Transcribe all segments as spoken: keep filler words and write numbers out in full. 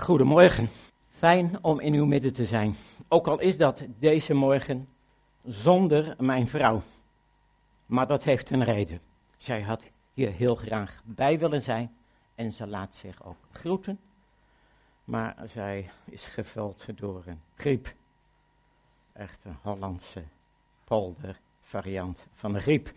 Goedemorgen. Fijn om in uw midden te zijn. Ook al is dat deze morgen zonder mijn vrouw. Maar dat heeft een reden. Zij had hier heel graag bij willen zijn en ze laat zich ook groeten. Maar zij is geveld door een griep. Echt een Hollandse poldervariant van de griep.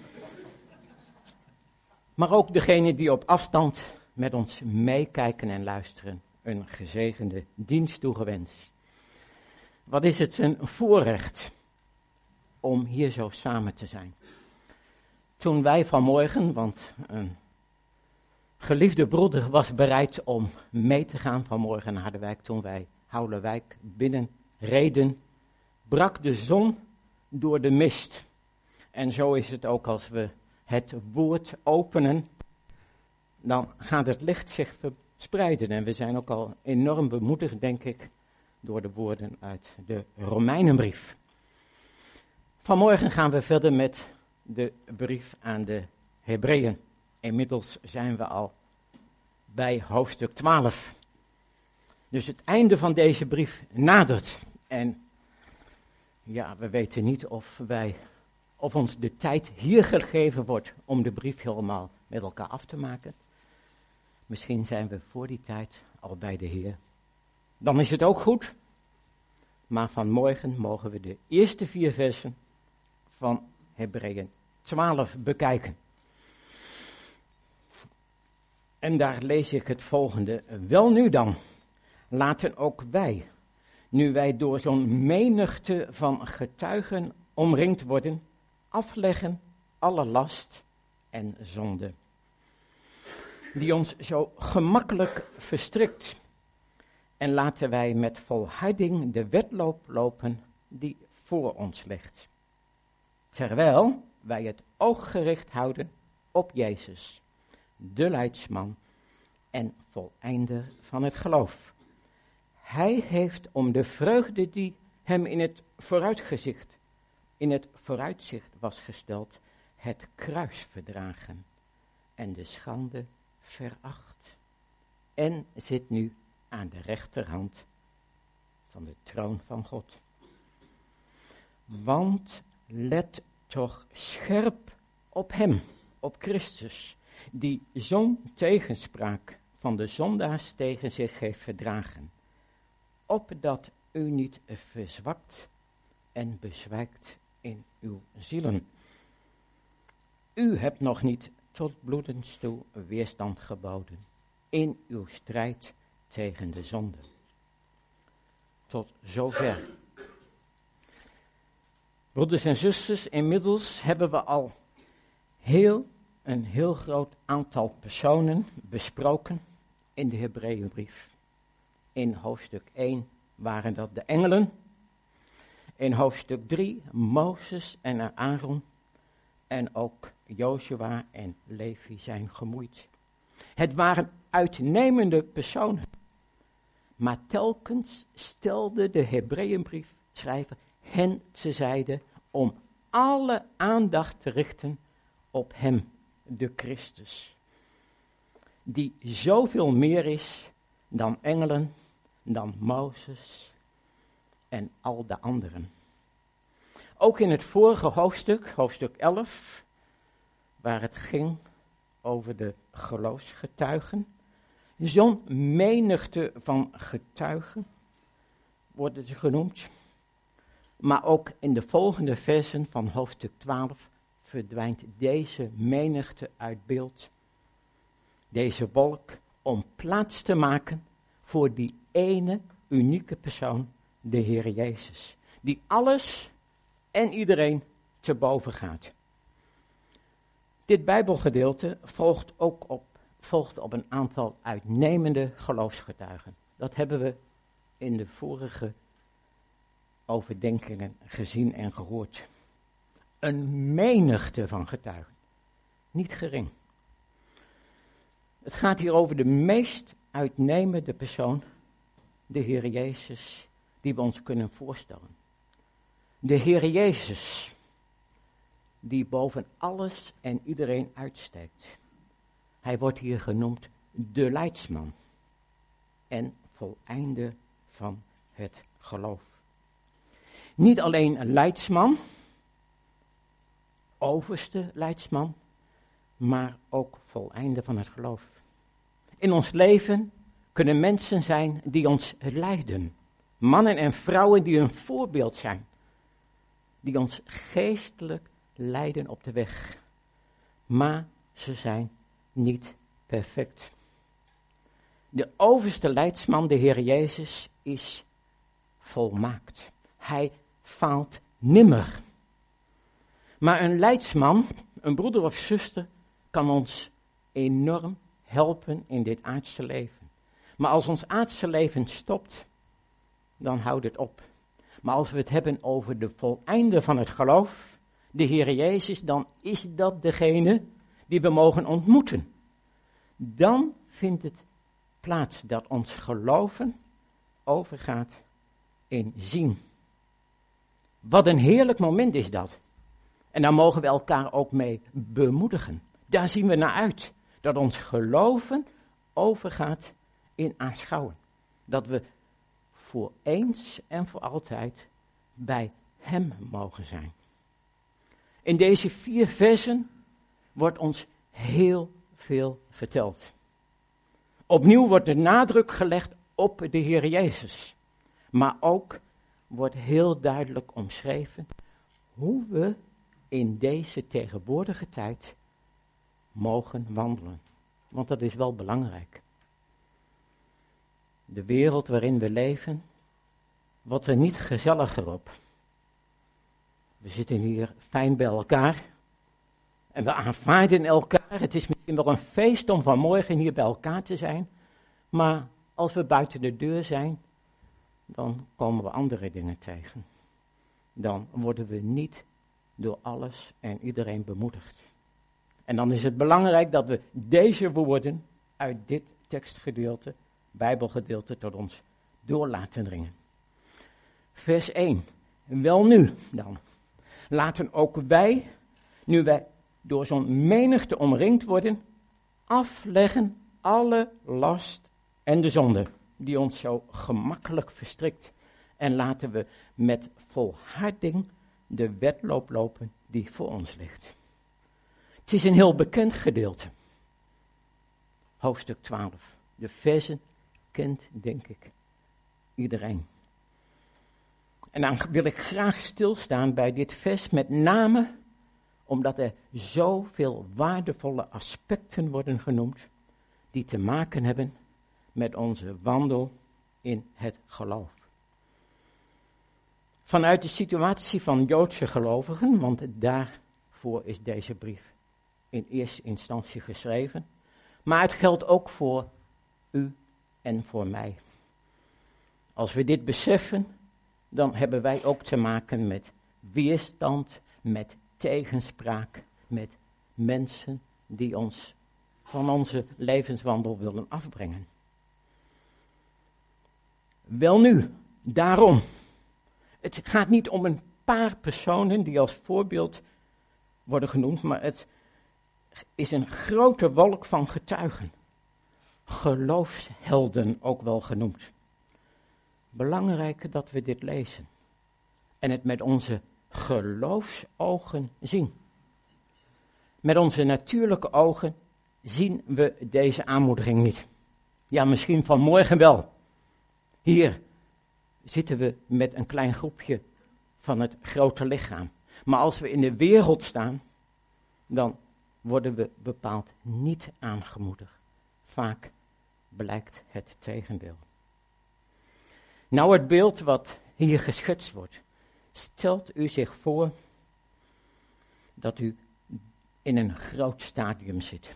Maar ook degenen die op afstand met ons meekijken en luisteren, een gezegende dienst toegewenst. Wat is het een voorrecht om hier zo samen te zijn. Toen wij vanmorgen, want een geliefde broeder was bereid om mee te gaan vanmorgen naar Harderwijk, toen wij Houwelwijk binnenreden, brak de zon door de mist. En zo is het ook als we het woord openen, dan gaat het licht zich verspreiden. En we zijn ook al enorm bemoedigd, denk ik, door de woorden uit de Romeinenbrief. Vanmorgen gaan we verder met de brief aan de Hebreeën. Inmiddels zijn we al bij hoofdstuk twaalf. Dus het einde van deze brief nadert. En ja, we weten niet of wij, of ons de tijd hier gegeven wordt om de brief helemaal met elkaar af te maken. Misschien zijn we voor die tijd al bij de Heer. Dan is het ook goed. Maar vanmorgen mogen we de eerste vier versen van Hebreeën twaalf bekijken. En daar lees ik het volgende. Wel nu dan, laten ook wij, nu wij door zo'n menigte van getuigen omringd worden, afleggen alle last en zonde, die ons zo gemakkelijk verstrikt. En laten wij met volharding de wedloop lopen die voor ons ligt. Terwijl wij het oog gericht houden op Jezus, de leidsman en voleinder van het geloof. Hij heeft om de vreugde die hem in het vooruitgezicht, in het vooruitzicht was gesteld, het kruis verdragen en de schande veracht. En zit nu aan de rechterhand van de troon van God. Want let toch scherp op hem, op Christus, die zo'n tegenspraak van de zondaars tegen zich heeft verdragen, opdat u niet verzwakt en bezwijkt in uw zielen. U hebt nog niet tot bloedens toe weerstand geboden in uw strijd tegen de zonde. Tot zover. Broeders en zusters, inmiddels hebben we al heel, een heel groot aantal personen besproken in de Hebreeënbrief. In hoofdstuk één waren dat de engelen. In hoofdstuk drie Mozes en Aaron. En ook Jozua en Levi zijn gemoeid. Het waren uitnemende personen. Maar telkens stelde de Hebreeënbriefschrijver hen terzijde om alle aandacht te richten op hem, de Christus. Die zoveel meer is dan engelen, dan Mozes en al de anderen. Ook in het vorige hoofdstuk, hoofdstuk elf, waar het ging over de geloofsgetuigen. Zo'n menigte van getuigen worden ze genoemd. Maar ook in de volgende versen van hoofdstuk twaalf verdwijnt deze menigte uit beeld. Deze wolk om plaats te maken voor die ene unieke persoon, de Heer Jezus. Die alles en iedereen te boven gaat. Dit Bijbelgedeelte volgt ook op, volgt op een aantal uitnemende geloofsgetuigen. Dat hebben we in de vorige overdenkingen gezien en gehoord. Een menigte van getuigen. Niet gering. Het gaat hier over de meest uitnemende persoon, de Heer Jezus, die we ons kunnen voorstellen. De Heer Jezus, die boven alles en iedereen uitsteekt. Hij wordt hier genoemd de leidsman en voleinde van het geloof. Niet alleen een leidsman, overste leidsman, maar ook voleinde van het geloof. In ons leven kunnen mensen zijn die ons leiden. Mannen en vrouwen die een voorbeeld zijn. Die ons geestelijk leiden op de weg. Maar ze zijn niet perfect. De overste leidsman, de Heer Jezus, is volmaakt. Hij faalt nimmer. Maar een leidsman, een broeder of zuster, kan ons enorm helpen in dit aardse leven. Maar als ons aardse leven stopt, dan houdt het op. Maar als we het hebben over de voleinde van het geloof, de Heer Jezus, dan is dat degene die we mogen ontmoeten. Dan vindt het plaats dat ons geloven overgaat in zien. Wat een heerlijk moment is dat. En daar mogen we elkaar ook mee bemoedigen. Daar zien we naar uit. Dat ons geloven overgaat in aanschouwen. Dat we voor eens en voor altijd bij Hem mogen zijn. In deze vier versen wordt ons heel veel verteld. Opnieuw wordt de nadruk gelegd op de Heer Jezus. Maar ook wordt heel duidelijk omschreven hoe we in deze tegenwoordige tijd mogen wandelen. Want dat is wel belangrijk. De wereld waarin we leven wordt er niet gezelliger op. We zitten hier fijn bij elkaar en we aanvaarden elkaar. Het is misschien wel een feest om vanmorgen hier bij elkaar te zijn, maar als we buiten de deur zijn, dan komen we andere dingen tegen. Dan worden we niet door alles en iedereen bemoedigd. En dan is het belangrijk dat we deze woorden uit dit tekstgedeelte, Bijbelgedeelte, tot ons door laten dringen. Vers één. Welnu dan, laten ook wij, nu wij door zo'n menigte omringd worden, afleggen alle last en de zonde die ons zo gemakkelijk verstrikt. En laten we met volharding de wedloop lopen die voor ons ligt. Het is een heel bekend gedeelte. Hoofdstuk twaalf. De versen kent, denk ik, iedereen. En dan wil ik graag stilstaan bij dit vers, met name omdat er zoveel waardevolle aspecten worden genoemd, die te maken hebben met onze wandel in het geloof. Vanuit de situatie van Joodse gelovigen, want daarvoor is deze brief in eerste instantie geschreven, maar het geldt ook voor u en voor mij. Als we dit beseffen, dan hebben wij ook te maken met weerstand, met tegenspraak, met mensen die ons van onze levenswandel willen afbrengen. Welnu, daarom. Het gaat niet om een paar personen die als voorbeeld worden genoemd, maar het is een grote wolk van getuigen. Geloofshelden ook wel genoemd. Belangrijk dat we dit lezen en het met onze geloofsogen zien. Met onze natuurlijke ogen zien we deze aanmoediging niet. Ja, misschien vanmorgen wel. Hier zitten we met een klein groepje van het grote lichaam. Maar als we in de wereld staan, dan worden we bepaald niet aangemoedigd. Vaak blijkt het tegendeel. Nou, het beeld wat hier geschetst wordt. Stelt u zich voor dat u in een groot stadium zit.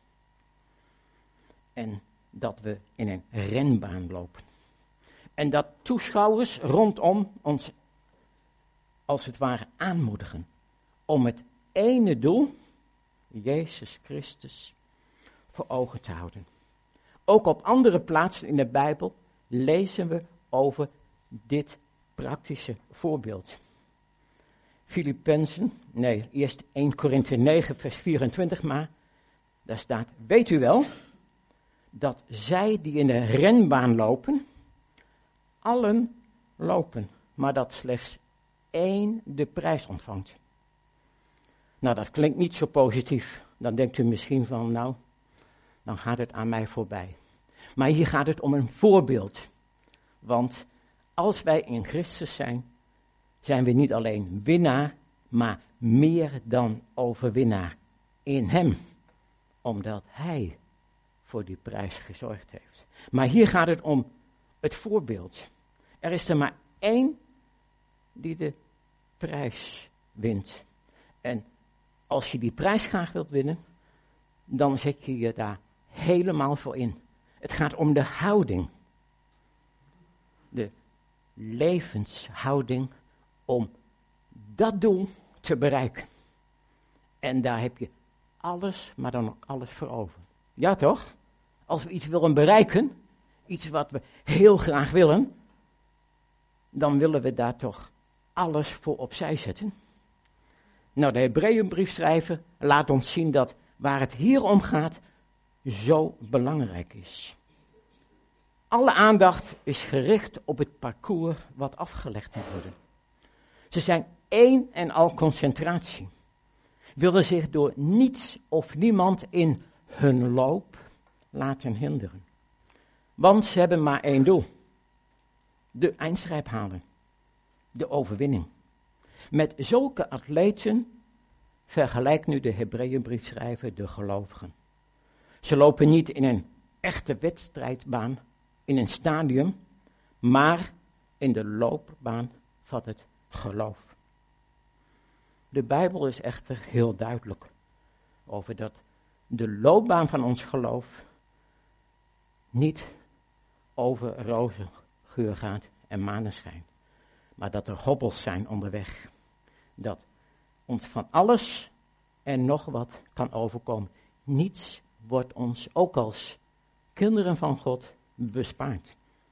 En dat we in een renbaan lopen. En dat toeschouwers rondom ons als het ware aanmoedigen om het ene doel, Jezus Christus, voor ogen te houden. Ook op andere plaatsen in de Bijbel lezen we over dit praktische voorbeeld. Filippenzen, nee, eerst eerste Korinthe negen vers vierentwintig, maar daar staat, weet u wel, dat zij die in de renbaan lopen, allen lopen, maar dat slechts één de prijs ontvangt. Nou, dat klinkt niet zo positief. Dan denkt u misschien van, nou, dan gaat het aan mij voorbij. Maar hier gaat het om een voorbeeld. Want als wij in Christus zijn, zijn we niet alleen winnaar, maar meer dan overwinnaar in Hem. Omdat Hij voor die prijs gezorgd heeft. Maar hier gaat het om het voorbeeld. Er is er maar één die de prijs wint. En als je die prijs graag wilt winnen, dan zet je je daar helemaal voor in. Het gaat om de houding. De levenshouding om dat doel te bereiken. En daar heb je alles, maar dan ook alles voor over. Ja toch? Als we iets willen bereiken, iets wat we heel graag willen, dan willen we daar toch alles voor opzij zetten. Nou, de Hebreeënbriefschrijver laat ons zien dat waar het hier om gaat, zo belangrijk is. Alle aandacht is gericht op het parcours wat afgelegd moet worden. Ze zijn één en al concentratie. Willen zich door niets of niemand in hun loop laten hinderen. Want ze hebben maar één doel. De eindstreep halen. De overwinning. Met zulke atleten vergelijkt nu de Hebreeënbriefschrijver de gelovigen. Ze lopen niet in een echte wedstrijdbaan, in een stadium, maar in de loopbaan van het geloof. De Bijbel is echter heel duidelijk over dat de loopbaan van ons geloof niet over roze geur gaat en maneschijn, maar dat er hobbels zijn onderweg. Dat ons van alles en nog wat kan overkomen. Niets wordt ons, ook als kinderen van God, bespaard.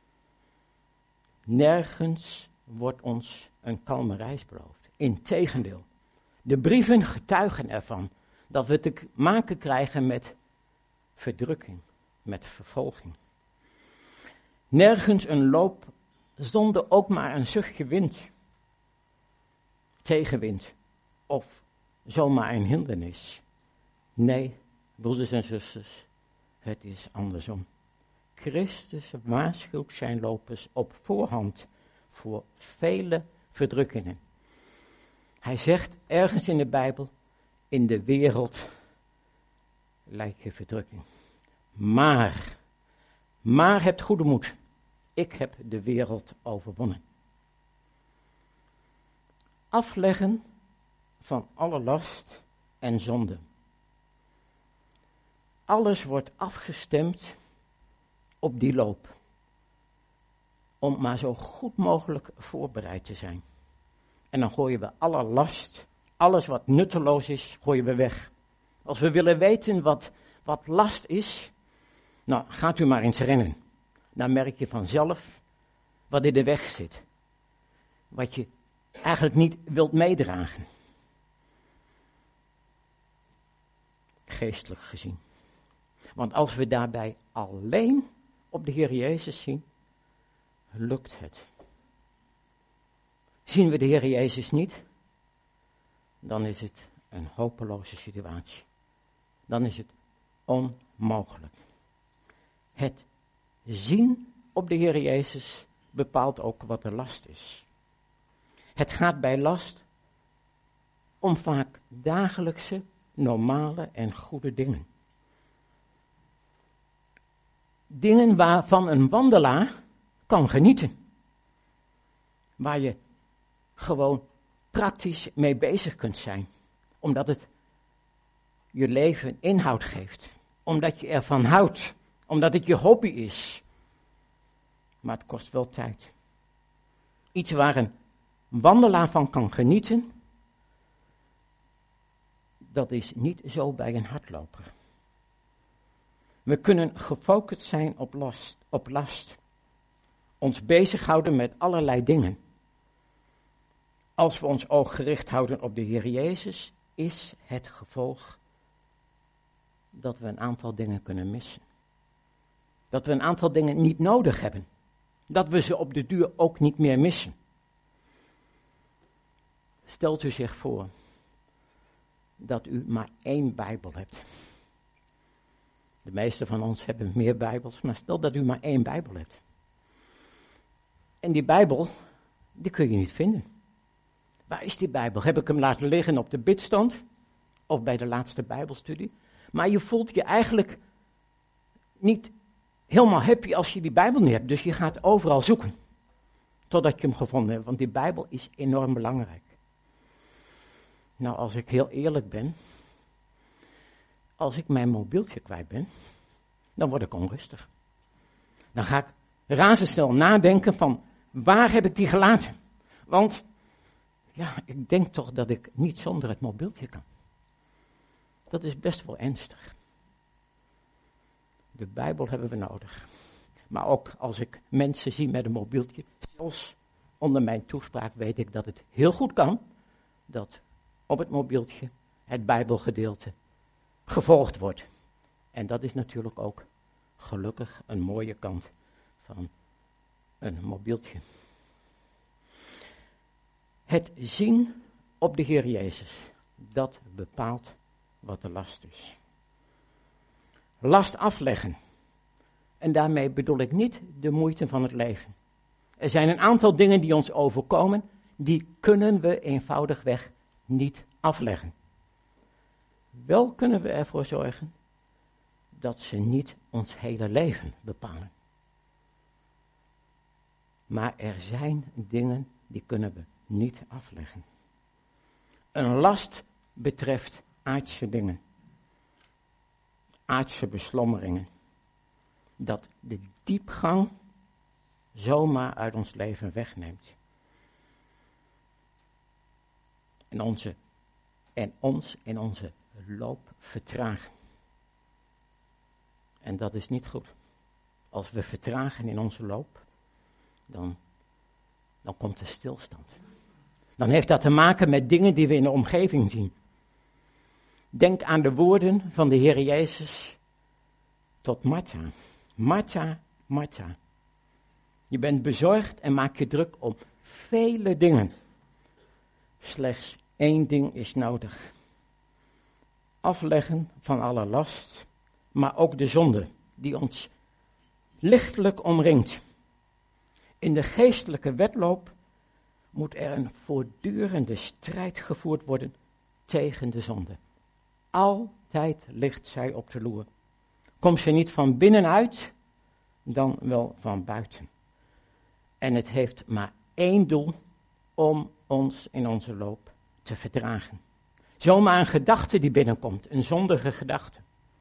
Nergens wordt ons een kalme reis beloofd. Integendeel, de brieven getuigen ervan dat we te maken krijgen met verdrukking, met vervolging. Nergens een loop zonder ook maar een zuchtje wind, tegenwind of zomaar een hindernis. Nee, broeders en zusters, het is andersom. Christus waarschuwt zijn lopers op voorhand voor vele verdrukkingen. Hij zegt ergens in de Bijbel, in de wereld lijkt je verdrukking. Maar, maar hebt goede moed. Ik heb de wereld overwonnen. Afleggen van alle last en zonde. Alles wordt afgestemd op die loop. Om maar zo goed mogelijk voorbereid te zijn. En dan gooien we alle last, alles wat nutteloos is, gooien we weg. Als we willen weten wat, wat last is, nou gaat u maar eens rennen. Dan merk je vanzelf wat in de weg zit. Wat je eigenlijk niet wilt meedragen. Geestelijk gezien. Want als we daarbij alleen op de Heer Jezus zien, lukt het. Zien we de Heer Jezus niet, dan is het een hopeloze situatie. Dan is het onmogelijk. Het zien op de Heer Jezus bepaalt ook wat de last is. Het gaat bij last om vaak dagelijkse, normale en goede dingen. Dingen waarvan een wandelaar kan genieten. Waar je gewoon praktisch mee bezig kunt zijn. Omdat het je leven inhoud geeft. Omdat je ervan houdt. Omdat het je hobby is. Maar het kost wel tijd. Iets waar een wandelaar van kan genieten. Dat is niet zo bij een hardloper. We kunnen gefocust zijn op last, op last. Ons bezighouden met allerlei dingen. Als we ons oog gericht houden op de Heer Jezus, is het gevolg dat we een aantal dingen kunnen missen. Dat we een aantal dingen niet nodig hebben. Dat we ze op de duur ook niet meer missen. Stelt u zich voor dat u maar één Bijbel hebt. De meeste van ons hebben meer Bijbels, maar stel dat u maar één Bijbel hebt. En die Bijbel, die kun je niet vinden. Waar is die Bijbel? Heb ik hem laten liggen op de bidstond? Of bij de laatste Bijbelstudie? Maar je voelt je eigenlijk niet helemaal happy als je die Bijbel niet hebt. Dus je gaat overal zoeken. Totdat je hem gevonden hebt. Want die Bijbel is enorm belangrijk. Nou, als ik heel eerlijk ben. Als ik mijn mobieltje kwijt ben. Dan word ik onrustig. Dan ga ik razendsnel nadenken van. Waar heb ik die gelaten? Want. Ja, ik denk toch dat ik niet zonder het mobieltje kan. Dat is best wel ernstig. De Bijbel hebben we nodig. Maar ook als ik mensen zie met een mobieltje, zelfs onder mijn toespraak weet ik dat het heel goed kan, dat op het mobieltje het Bijbelgedeelte gevolgd wordt. En dat is natuurlijk ook gelukkig een mooie kant van een mobieltje. Het zien op de Heer Jezus, dat bepaalt wat de last is. Last afleggen. En daarmee bedoel ik niet de moeite van het leven. Er zijn een aantal dingen die ons overkomen, die kunnen we eenvoudigweg niet afleggen. Wel kunnen we ervoor zorgen dat ze niet ons hele leven bepalen. Maar er zijn dingen die kunnen we niet afleggen. Een last betreft aardse dingen. Aardse beslommeringen. Dat de diepgang zomaar uit ons leven wegneemt. En, onze, en ons in onze loop vertragen. En dat is niet goed. Als we vertragen in onze loop, dan, dan komt er stilstand. Dan heeft dat te maken met dingen die we in de omgeving zien. Denk aan de woorden van de Heer Jezus tot Martha. Martha, Martha. Je bent bezorgd en maak je druk om vele dingen. Slechts één ding is nodig. Afleggen van alle last, maar ook de zonde die ons lichtelijk omringt. In de geestelijke wedloop moet er een voortdurende strijd gevoerd worden tegen de zonde. Altijd ligt zij op de loer. Komt ze niet van binnenuit, dan wel van buiten. En het heeft maar één doel, om ons in onze loop te verdragen. Zomaar een gedachte die binnenkomt, een zondige gedachte.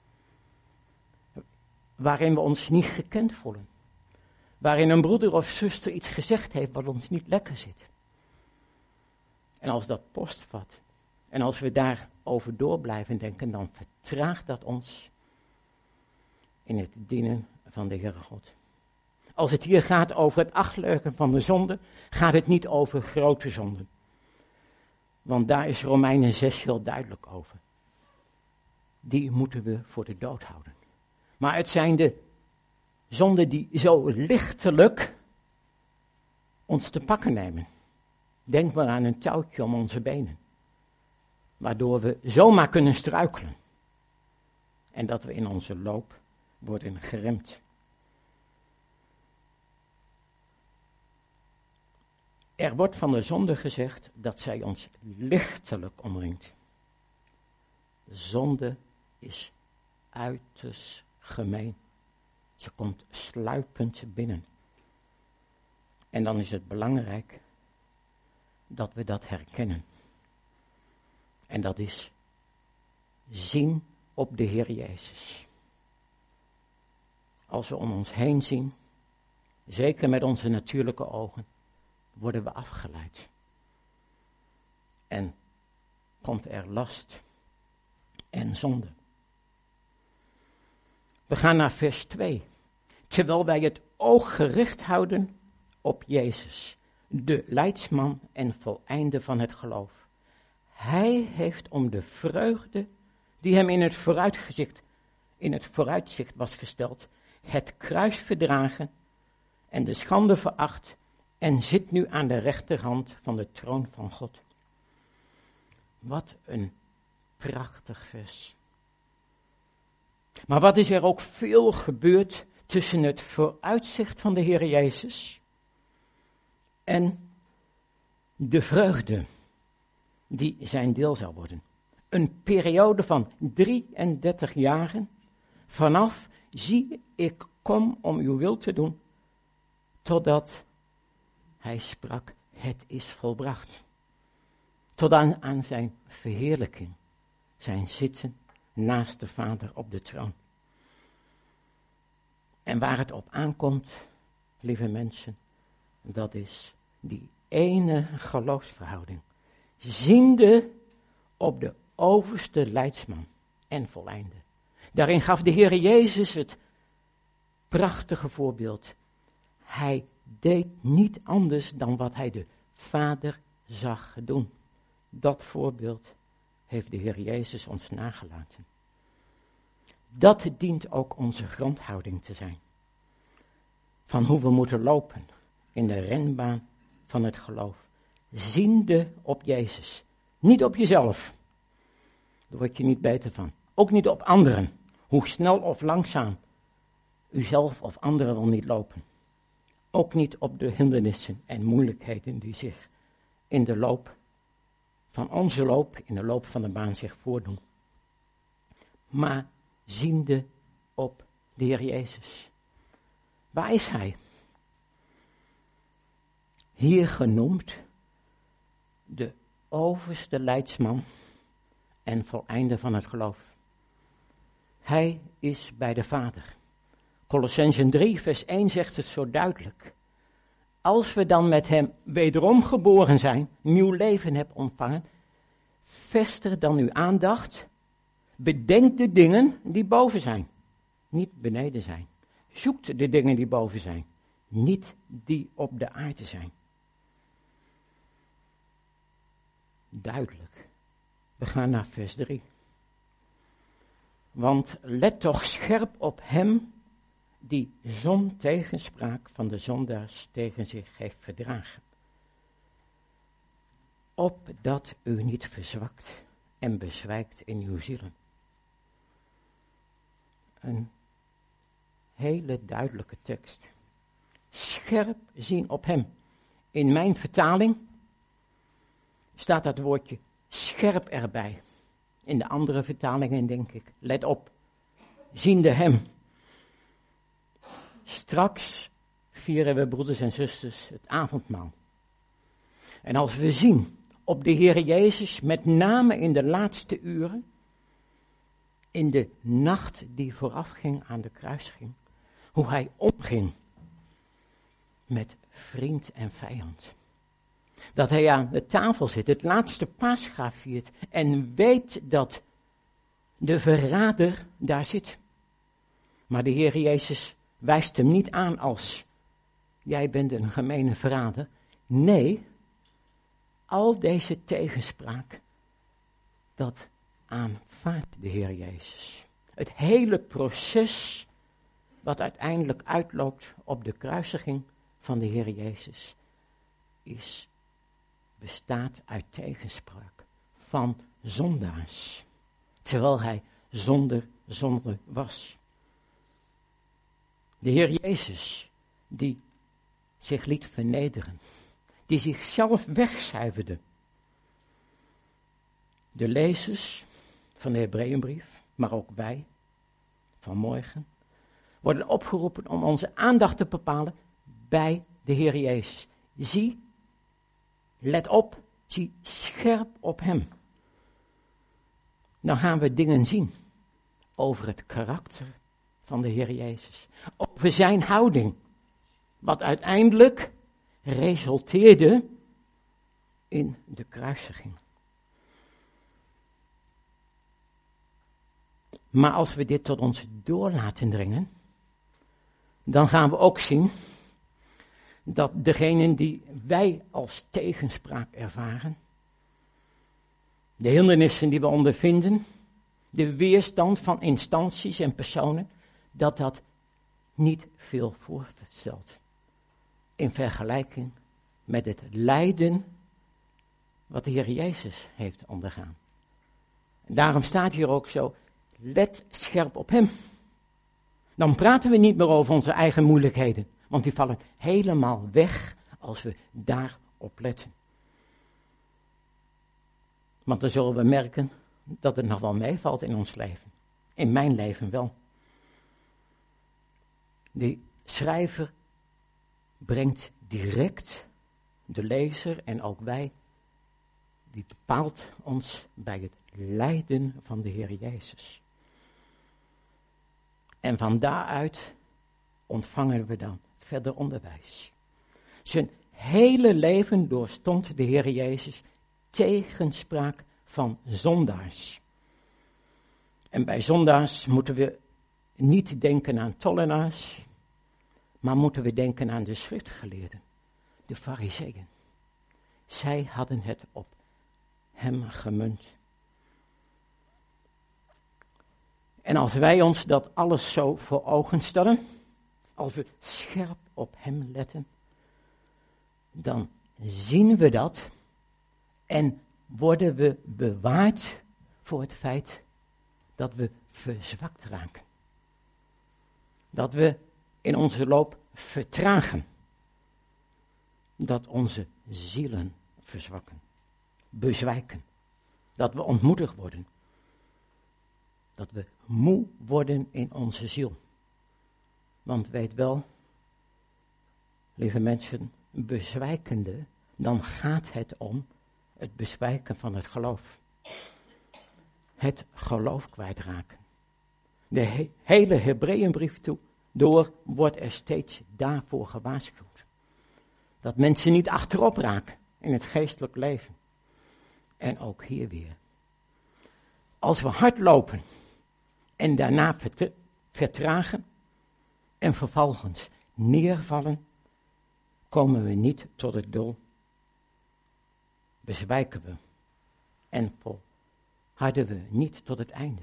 Waarin we ons niet gekend voelen. Waarin een broeder of zuster iets gezegd heeft wat ons niet lekker zit. En als dat postvat, en als we daarover door blijven denken, dan vertraagt dat ons in het dienen van de Heere God. Als het hier gaat over het achtleggen van de zonde, gaat het niet over grote zonden. Want daar is Romeinen zes heel duidelijk over. Die moeten we voor de dood houden. Maar het zijn de zonden die zo lichtelijk ons te pakken nemen. Denk maar aan een touwtje om onze benen. Waardoor we zomaar kunnen struikelen. En dat we in onze loop worden geremd. Er wordt van de zonde gezegd dat zij ons lichtelijk omringt. De zonde is uiterst gemeen. Ze komt sluipend binnen. En dan is het belangrijk dat we dat herkennen. En dat is zien op de Heer Jezus. Als we om ons heen zien, zeker met onze natuurlijke ogen, worden we afgeleid. En komt er last en zonde. We gaan naar vers twee. Terwijl wij het oog gericht houden op Jezus, de leidsman en voleinder van het geloof. Hij heeft om de vreugde die hem in het vooruitzicht, in het vooruitzicht was gesteld, het kruis verdragen en de schande veracht en zit nu aan de rechterhand van de troon van God. Wat een prachtig vers. Maar wat is er ook veel gebeurd tussen het vooruitzicht van de Heer Jezus en de vreugde die zijn deel zou worden. Een periode van drieëndertig jaren, vanaf zie ik kom om uw wil te doen, totdat hij sprak, het is volbracht. Tot aan, aan zijn verheerlijking, zijn zitten naast de Vader op de troon. En waar het op aankomt, lieve mensen, dat is die ene geloofsverhouding. Ziende op de overste leidsman en voleinde. Daarin gaf de Heer Jezus het prachtige voorbeeld. Hij deed niet anders dan wat hij de Vader zag doen. Dat voorbeeld heeft de Heer Jezus ons nagelaten. Dat dient ook onze grondhouding te zijn. Van hoe we moeten lopen in de renbaan van het geloof. Ziende op Jezus. Niet op jezelf. Daar word je niet beter van. Ook niet op anderen. Hoe snel of langzaam uzelf of anderen wel niet lopen. Ook niet op de hindernissen en moeilijkheden die zich in de loop van onze loop, in de loop van de baan zich voordoen. Maar ziende op de Heer Jezus. Waar is Hij? Hier genoemd de overste leidsman en voleinde van het geloof. Hij is bij de Vader. Kolossenzen drie vers één zegt het zo duidelijk. Als we dan met hem wederom geboren zijn, nieuw leven hebben ontvangen, vestig dan uw aandacht, bedenk de dingen die boven zijn, niet beneden zijn. Zoekt de dingen die boven zijn, niet die op de aarde zijn. Duidelijk. We gaan naar vers drie. Want let toch scherp op hem die zon tegenspraak van de zondaars tegen zich heeft verdragen. Opdat u niet verzwakt en bezwijkt in uw zielen. Een hele duidelijke tekst. Scherp zien op hem. In mijn vertaling staat dat woordje scherp erbij. In de andere vertalingen denk ik, let op, ziende hem. Straks vieren we, broeders en zusters, het avondmaal. En als we zien op de Heer Jezus, met name in de laatste uren, in de nacht die voorafging aan de kruising, hoe hij omging met vriend en vijand. Dat hij aan de tafel zit, het laatste Pascha viert en weet dat de verrader daar zit. Maar de Heer Jezus wijst hem niet aan als, jij bent een gemene verrader. Nee, al deze tegenspraak, dat aanvaardt de Heer Jezus. Het hele proces wat uiteindelijk uitloopt op de kruisiging van de Heer Jezus, is, bestaat uit tegenspraak van zondaars, terwijl hij zonder zonde was. De Heer Jezus, die zich liet vernederen, die zichzelf wegcijferde. De lezers van de Hebreeënbrief, maar ook wij, vanmorgen, worden opgeroepen om onze aandacht te bepalen bij de Heer Jezus. Zie, let op, zie scherp op hem. Dan gaan we dingen zien over het karakter van de Heer Jezus. Over zijn houding, wat uiteindelijk resulteerde in de kruisiging. Maar als we dit tot ons door laten dringen, dan gaan we ook zien dat degenen die wij als tegenspraak ervaren, de hindernissen die we ondervinden, de weerstand van instanties en personen, dat dat niet veel voorstelt in vergelijking met het lijden wat de Heer Jezus heeft ondergaan. En daarom staat hier ook zo, let scherp op hem. Dan praten we niet meer over onze eigen moeilijkheden, want die vallen helemaal weg als we daarop letten. Want dan zullen we merken dat het nog wel meevalt in ons leven. In mijn leven wel. De schrijver brengt direct de lezer en ook wij, die bepaalt ons bij het lijden van de Heer Jezus. En van daaruit ontvangen we dan verder onderwijs. Zijn hele leven doorstond de Heer Jezus tegenspraak van zondaars. En bij zondaars moeten we niet denken aan tollenaars, maar moeten we denken aan de schriftgeleerden, de fariseeën. Zij hadden het op hem gemunt. En als wij ons dat alles zo voor ogen stellen, als we scherp op hem letten, dan zien we dat en worden we bewaard voor het feit dat we verzwakt raken. Dat we in onze loop vertragen. Dat onze zielen verzwakken, bezwijken. Dat we ontmoedigd worden. Dat we moe worden in onze ziel. Want weet wel, lieve mensen, bezwijkende, dan gaat het om het bezwijken van het geloof. Het geloof kwijtraken. De he- hele Hebreeënbrief toe, door wordt er steeds daarvoor gewaarschuwd. Dat mensen niet achterop raken in het geestelijk leven. En ook hier weer. Als we hard lopen en daarna vert- vertragen en vervolgens neervallen, komen we niet tot het doel. Bezwijken we en volharden we niet tot het einde.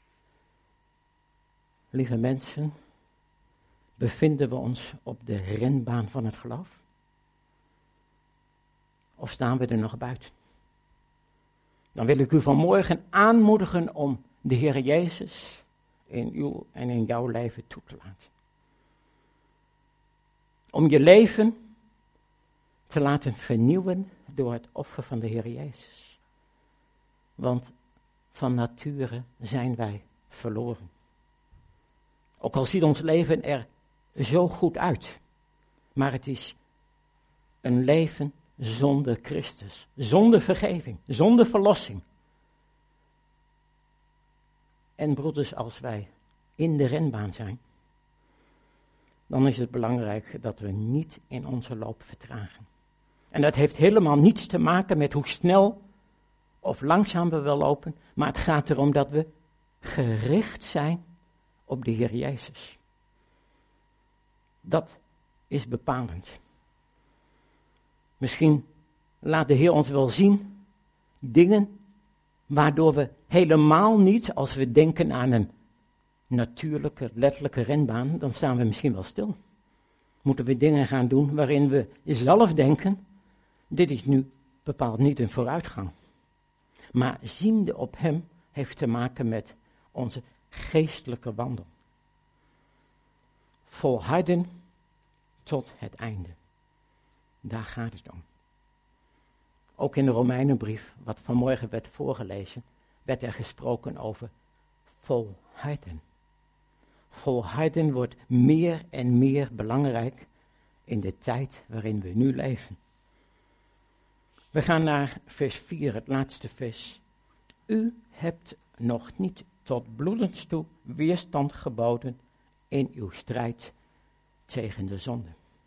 Lieve mensen, bevinden we ons op de renbaan van het geloof? Of staan we er nog buiten? Dan wil ik u vanmorgen aanmoedigen om de Heer Jezus in uw en in jouw leven toe te laten. Om je leven te laten vernieuwen door het offer van de Heer Jezus. Want van nature zijn wij verloren. Ook al ziet ons leven er zo goed uit. Maar het is een leven zonder Christus. Zonder vergeving. Zonder verlossing. En broeders, als wij in de renbaan zijn, dan is het belangrijk dat we niet in onze loop vertragen. En dat heeft helemaal niets te maken met hoe snel of langzaam we wel lopen, maar het gaat erom dat we gericht zijn op de Heer Jezus. Dat is bepalend. Misschien laat de Heer ons wel zien dingen waardoor we helemaal niet, als we denken aan een natuurlijke, letterlijke renbaan, dan staan we misschien wel stil. Moeten we dingen gaan doen waarin we zelf denken, dit is nu bepaald niet een vooruitgang. Maar ziende op hem heeft te maken met onze geestelijke wandel. Volharden tot het einde. Daar gaat het om. Ook in de Romeinenbrief, wat vanmorgen werd voorgelezen, werd er gesproken over volharden. Volharden wordt meer en meer belangrijk in de tijd waarin we nu leven. We gaan naar vers vier, het laatste vers. U hebt nog niet tot bloedens toe weerstand geboden in uw strijd tegen de zonde.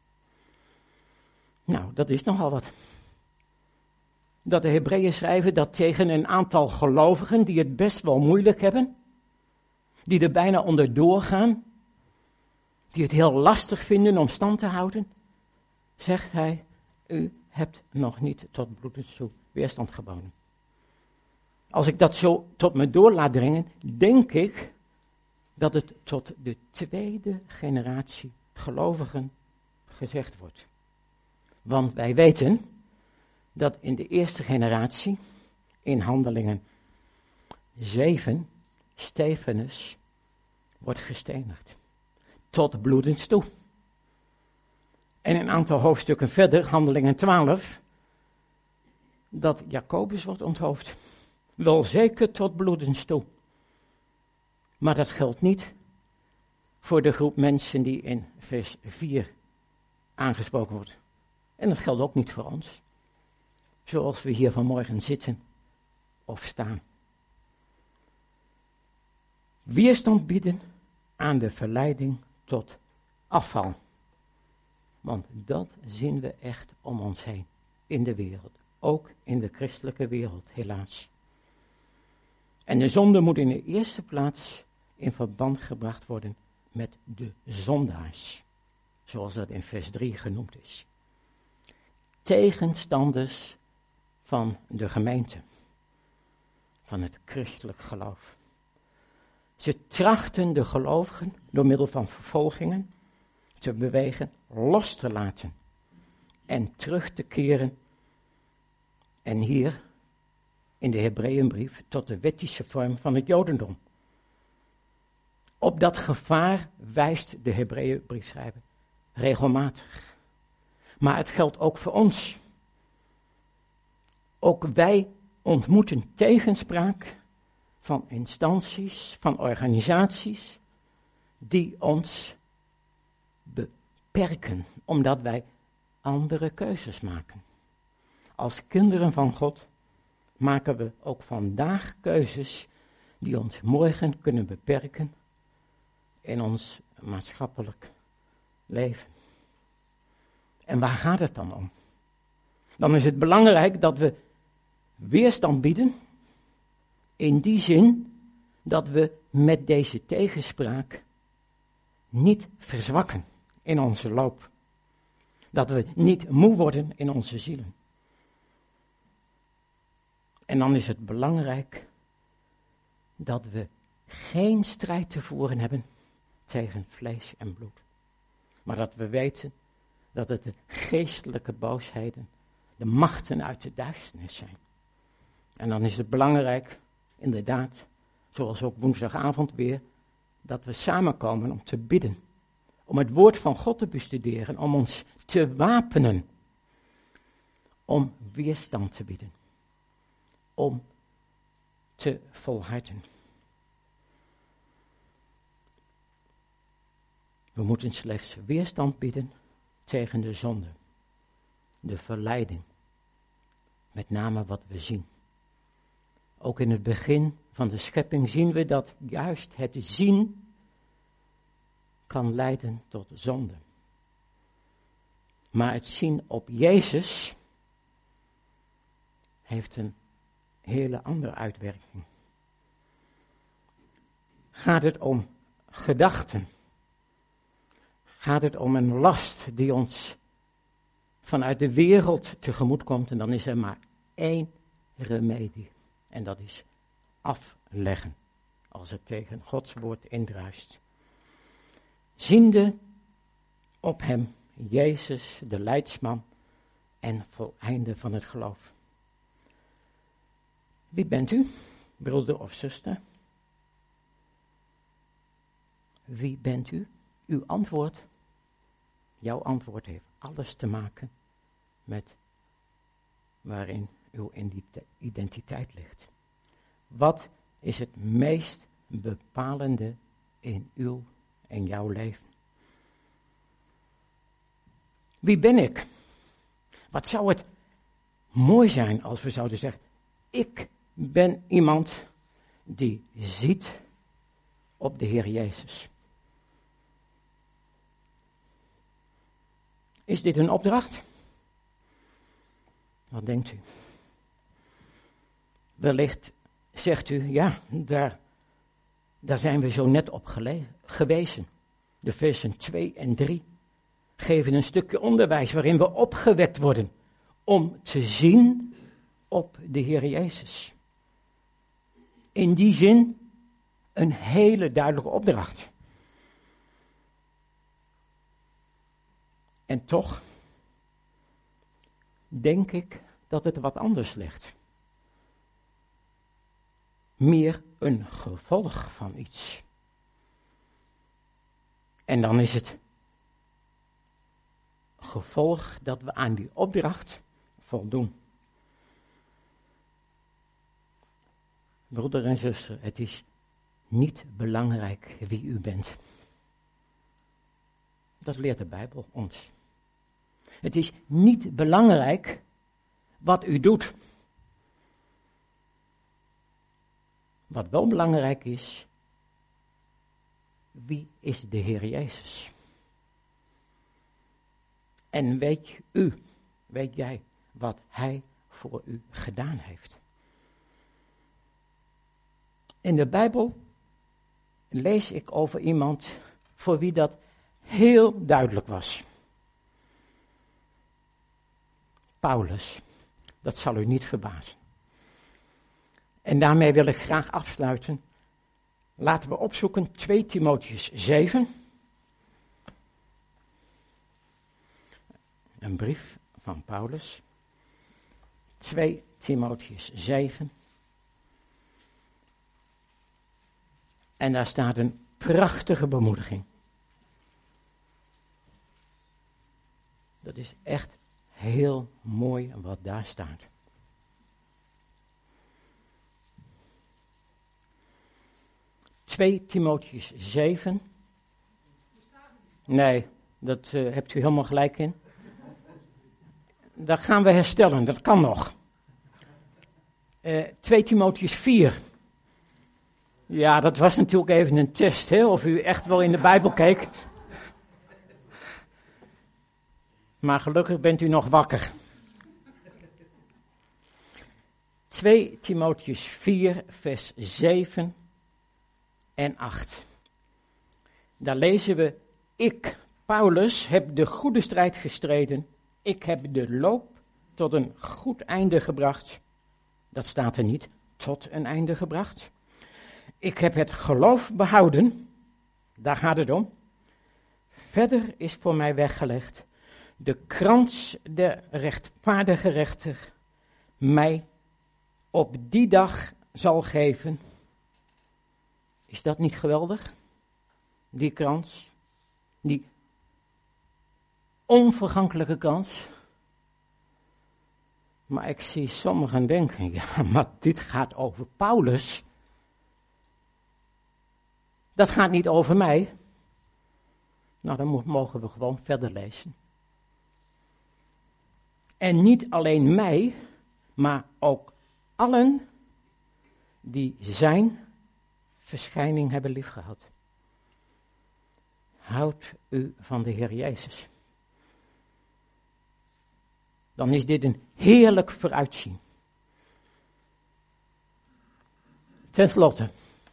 Nou, dat is nogal wat. Dat de Hebreeën schrijven dat tegen een aantal gelovigen die het best wel moeilijk hebben, die er bijna onderdoor gaan, die het heel lastig vinden om stand te houden, zegt hij, u hebt nog niet tot bloedens toe weerstand geboden. Als ik dat zo tot me door laat dringen, denk ik dat het tot de tweede generatie gelovigen gezegd wordt. Want wij weten dat in de eerste generatie, in Handelingen zeven, Stefanus wordt gestenigd. Tot bloedens toe. En een aantal hoofdstukken verder, Handelingen twaalf, dat Jacobus wordt onthoofd. Wel zeker tot bloedens toe. Maar dat geldt niet voor de groep mensen die in vers vier aangesproken wordt. En dat geldt ook niet voor ons. Zoals we hier vanmorgen zitten of staan. Weerstand bieden aan de verleiding tot afval. Want dat zien we echt om ons heen in de wereld. Ook in de christelijke wereld, helaas. En de zonde moet in de eerste plaats in verband gebracht worden met de zondaars. Zoals dat in vers drie genoemd is. Tegenstanders van de gemeente. Van het christelijk geloof. Ze trachten de gelovigen door middel van vervolgingen te bewegen, los te laten en terug te keren. En hier in de Hebreeënbrief tot de wettische vorm van het Jodendom. Op dat gevaar wijst de Hebreeënbriefschrijver regelmatig. Maar het geldt ook voor ons. Ook wij ontmoeten tegenspraak van instanties, van organisaties, die ons beperken, omdat wij andere keuzes maken. Als kinderen van God maken we ook vandaag keuzes die ons morgen kunnen beperken in ons maatschappelijk leven. En waar gaat het dan om? Dan is het belangrijk dat we weerstand bieden, in die zin dat we met deze tegenspraak niet verzwakken in onze loop. Dat we niet moe worden in onze zielen. En dan is het belangrijk dat we geen strijd te voeren hebben tegen vlees en bloed. Maar dat we weten dat het de geestelijke boosheden, de machten uit de duisternis zijn. En dan is het belangrijk, inderdaad, zoals ook woensdagavond weer, dat we samenkomen om te bidden. Om het woord van God te bestuderen, om ons te wapenen. Om weerstand te bieden. Om te volharden. We moeten slechts weerstand bieden tegen de zonde. De verleiding. Met name wat we zien. Ook in het begin van de schepping zien we dat juist het zien kan leiden tot zonde. Maar het zien op Jezus heeft een hele andere uitwerking. Gaat het om gedachten? Gaat het om een last die ons vanuit de wereld tegemoet komt? En dan is er maar één remedie. En dat is afleggen. Als het tegen Gods woord indruist. Ziende op hem, Jezus, de leidsman en voleinde van het geloof. Wie bent u, broeder of zuster? Wie bent u? Uw antwoord, jouw antwoord heeft alles te maken met waarin uw identiteit ligt. Wat is het meest bepalende in uw en jouw leven? Wie ben ik? Wat zou het mooi zijn als we zouden zeggen, ik ben iemand die ziet op de Heer Jezus. Is dit een opdracht? Wat denkt u? Wellicht zegt u, ja, daar, daar zijn we zo net op gele- gewezen. De versen twee en drie geven een stukje onderwijs waarin we opgewekt worden om te zien op de Heer Jezus. In die zin een hele duidelijke opdracht. En toch denk ik dat het wat anders ligt. Meer een gevolg van iets. En dan is het gevolg dat we aan die opdracht voldoen. Broeder en zuster, het is niet belangrijk wie u bent. Dat leert de Bijbel ons. Het is niet belangrijk wat u doet. Wat wel belangrijk is, wie is de Heer Jezus? En weet u, weet jij wat Hij voor u gedaan heeft? In de Bijbel lees ik over iemand voor wie dat heel duidelijk was. Paulus, dat zal u niet verbazen. En daarmee wil ik graag afsluiten. Laten we opzoeken twee Timotheüs zeven. Een brief van Paulus. twee Timotheüs zeven. En daar staat een prachtige bemoediging. Dat is echt heel mooi wat daar staat. twee Timotheüs zeven. Nee, dat uh, hebt u helemaal gelijk in. Dat gaan we herstellen, dat kan nog. Uh, twee Timotheüs vier. Ja, dat was natuurlijk even een test, hè, of u echt wel in de Bijbel keek. Maar gelukkig bent u nog wakker. twee Timotheüs vier, vers zeven en acht. Daar lezen we: Ik, Paulus, heb de goede strijd gestreden. Ik heb de loop tot een goed einde gebracht. Dat staat er niet, tot een einde gebracht. Ik heb het geloof behouden. Daar gaat het om. Verder is voor mij weggelegd de krans der rechtvaardige rechter mij op die dag zal geven. Is dat niet geweldig? Die krans, die onvergankelijke krans. Maar ik zie sommigen denken, ja, maar dit gaat over Paulus. Dat gaat niet over mij. Nou, dan mogen we gewoon verder lezen. En niet alleen mij, maar ook allen die zijn verschijning hebben liefgehad. Houdt u van de Heer Jezus. Dan is dit een heerlijk vooruitzien. Ten slotte,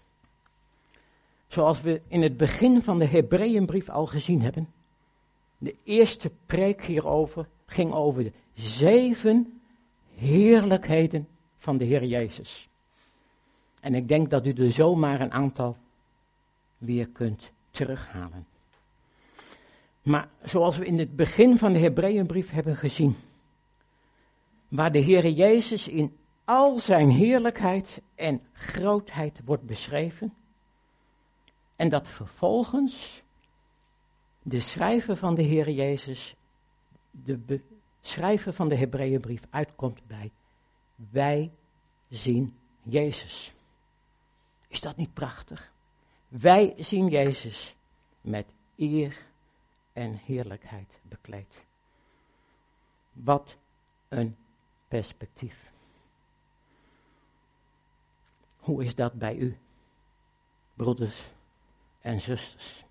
zoals we in het begin van de Hebreeënbrief al gezien hebben, de eerste preek hierover ging over de zeven heerlijkheden van de Heer Jezus. En ik denk dat u er zomaar een aantal weer kunt terughalen. Maar zoals we in het begin van de Hebreeënbrief hebben gezien, waar de Heer Jezus in al zijn heerlijkheid en grootheid wordt beschreven, en dat vervolgens de schrijver van de Heer Jezus, de schrijver van de Hebreeënbrief uitkomt bij: wij zien Jezus. Is dat niet prachtig? Wij zien Jezus met eer en heerlijkheid bekleed. Wat een perspectief. Hoe is dat bij u, broeders en zusters?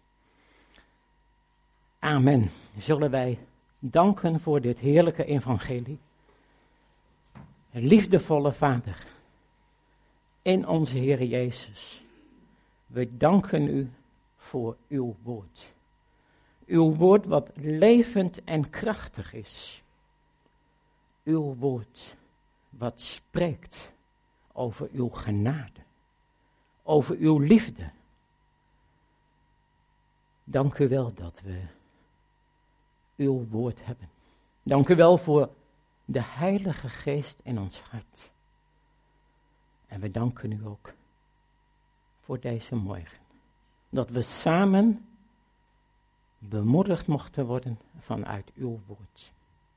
Amen. Zullen wij danken voor dit heerlijke evangelie. Liefdevolle Vader, in onze Heer Jezus, we danken u voor uw woord. Uw woord wat levend en krachtig is. Uw woord wat spreekt over uw genade, over uw liefde. Dank u wel dat we uw woord hebben. Dank u wel voor de Heilige Geest in ons hart. En we danken u ook voor deze morgen. Dat we samen bemoedigd mochten worden vanuit uw woord.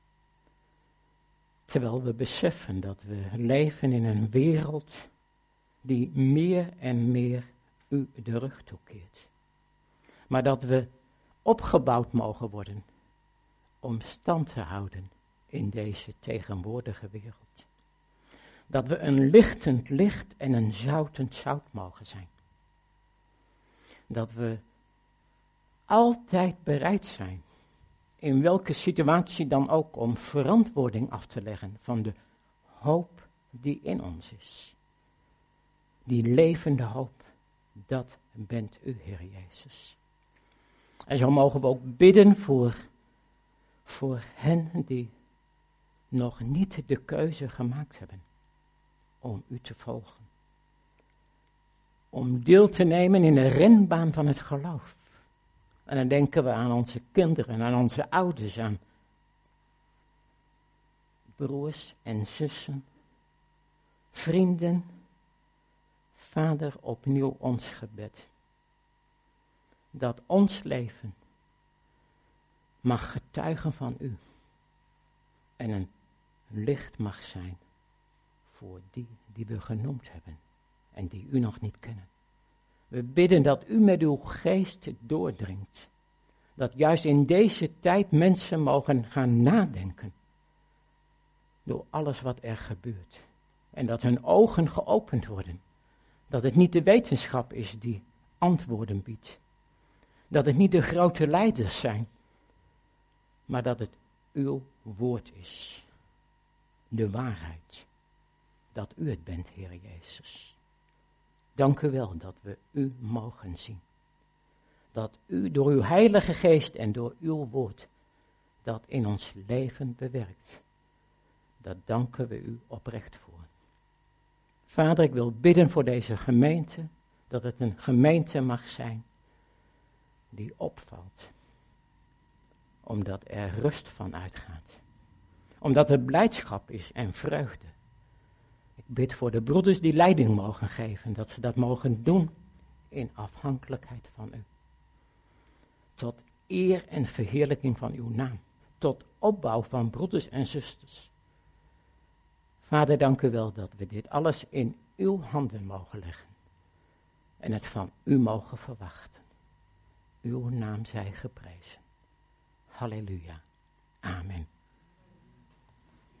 Terwijl we beseffen dat we leven in een wereld die meer en meer u de rug toekeert. Maar dat we opgebouwd mogen worden om stand te houden in deze tegenwoordige wereld. Dat we een lichtend licht en een zoutend zout mogen zijn. Dat we altijd bereid zijn, in welke situatie dan ook, om verantwoording af te leggen van de hoop die in ons is. Die levende hoop, dat bent u, Heer Jezus. En zo mogen we ook bidden voor, voor hen die nog niet de keuze gemaakt hebben om u te volgen. Om deel te nemen in de renbaan van het geloof. En dan denken we aan onze kinderen, aan onze ouders, aan broers en zussen, vrienden. Vader, opnieuw ons gebed. Dat ons leven mag getuigen van u. En een licht mag zijn voor die die we genoemd hebben en die u nog niet kennen. We bidden dat u met uw geest doordringt. Dat juist in deze tijd mensen mogen gaan nadenken. Door alles wat er gebeurt. En dat hun ogen geopend worden. Dat het niet de wetenschap is die antwoorden biedt. Dat het niet de grote leiders zijn. Maar dat het uw woord is. De waarheid. Dat u het bent, Heer Jezus. Dank u wel dat we u mogen zien. Dat u door uw Heilige Geest en door uw woord dat in ons leven bewerkt. Dat danken we u oprecht voor. Vader, ik wil bidden voor deze gemeente, dat het een gemeente mag zijn die opvalt. Omdat er rust van uitgaat. Omdat er blijdschap is en vreugde. Ik bid voor de broeders die leiding mogen geven, dat ze dat mogen doen in afhankelijkheid van u. Tot eer en verheerlijking van uw naam. Tot opbouw van broeders en zusters. Vader, dank u wel dat we dit alles in uw handen mogen leggen. En het van u mogen verwachten. Uw naam zij geprezen. Halleluja. Amen.